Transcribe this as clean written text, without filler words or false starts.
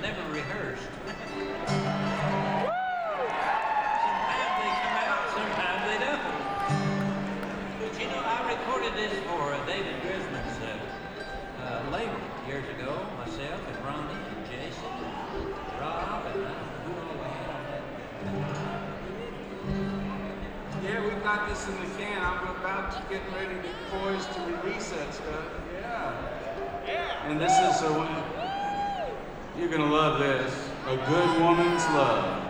never rehearsed. Sometimes they come out, sometimes they don't. But you know, I recorded this for David Grisman's label years ago, myself and Ronnie and Jason and Rob and who all we had on that. Yeah, we got this in the can. I'm about to get ready to poised to release that stuff. Yeah. And this is you're gonna love this. A Good Woman's Love.